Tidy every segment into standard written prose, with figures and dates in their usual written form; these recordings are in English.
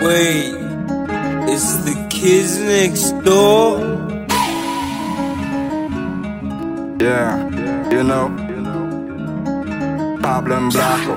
Wait, it's the kids next door? Yeah, you know, Pablo and Blanco.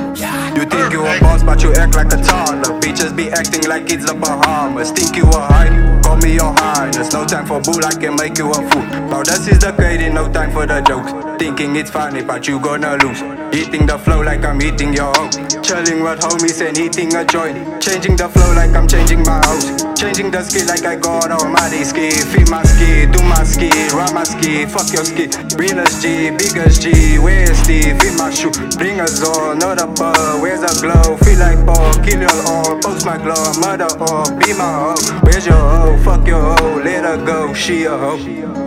You think you a boss, but you act like a toddler. Bitches be acting like it's the Bahamas. Think you a high, call me your highness. No time for bull, I can make you a fool. Now this is the crazy, no time for the jokes. Thinking it's funny, but you gonna lose. Eating the flow like I'm eating your own. Chilling with homies and eating a joint. Changing the flow like I'm changing my house. Changing the ski like I got almighty ski. Feed my ski, do my ski, ride my ski. Fuck your ski, realest G, biggest G. Where's Steve? Feed my shoe, bring us all. Not a bug, where's a glow? Feel like Paul, kill your all. Post my glow, murder all. Be my hoe, where's your hoe? Fuck your hoe, let her go, she a hoe.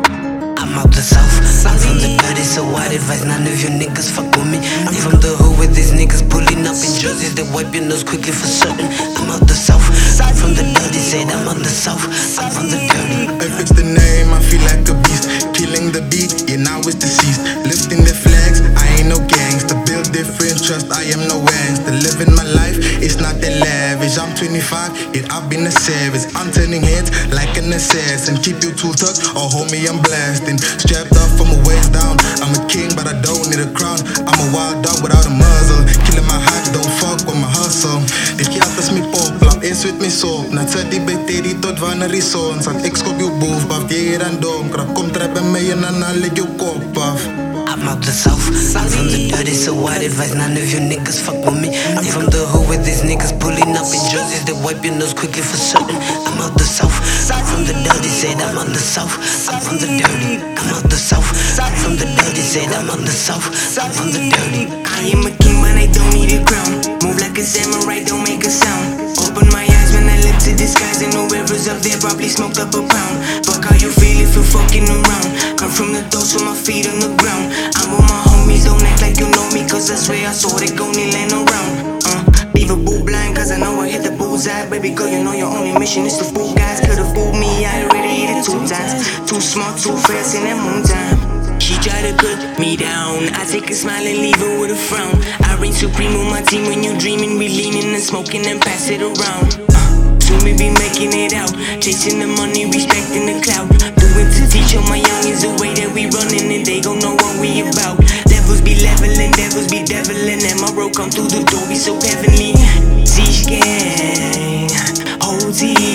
I'm out the south, I'm from the dirty, so I'd advise none of you niggas fuck with me. I'm from the hood with these niggas pulling up in jerseys. They wipe your nose quickly for certain. I'm out the south, I'm from the dirty, said I'm out the south, I'm from the dirty. I fixed the name, I feel like a beast. Killing the beat, yeah now it's deceased. Lifting the flags, I ain't no gangster. Build different trust, I am no angster. Living my life, it's not that lavish. I'm 25, yeah I've been a savage. I'm turning heads like an assassin. Keep you too tucked, or homie I'm blasting. Strapped up from my waist down. I'm a king, but I don't need a crown. I'm a wild dog without a muzzle. Killing my hype, don't fuck with my hustle. Die geld is my poplap, eens met my soap. Na zet die bij Teddy tot wanneer die zon zat. Ik schop je boef, baf die hier aan dom. Krap kom trap bij mij en dan leg je kop af. I'm out the south, I'm from the dirty, so I'd advise none of you niggas fuck with me. I'm from the hood with these niggas pulling up in jerseys. They wipe your nose quickly for certain. I'm out the south, I'm from the dirty, said I'm out the south, I'm from the dirty. I'm out the south, I'm from the dirty, said I'm out the south, I'm from the dirty. I am a king, but I don't need a crown. Move like a samurai, don't make a sound. Open my eyes when I look to the skies, and whoever's up there probably smoked up a pound. Fuck how you feel if you're fucking around. Come from the door, so my feet on the ground. I'm with my homies, don't act like you know me, cause I swear I saw they gon' land around. Leave a bull blind, cause I know I hit the bullseye. Baby girl, you know your only mission is to fool guys. Could've fooled me, I already hit it 2 times. Too smart, too fast in that moon time. She try to put me down, I take a smile and leave her with a frown. I reign supreme with my team when you dreaming. We leaning and smoking and pass it around. Soon we be making it out, chasing the money, respecting the clout. Do it to teach all my youngins the way that we running, and they gon' know what we about. Devils be leveling, devils be deviling, and my road come through the door, be so heavenly. Zeesh gang, whole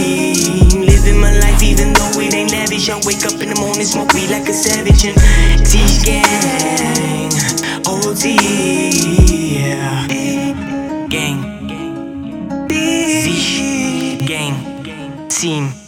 team, living my life even though it ain't lavish. I wake up in the morning, smoke weed like a savage, and Zeesh gang, whole team, yeah. Gang, Zeesh gang, team.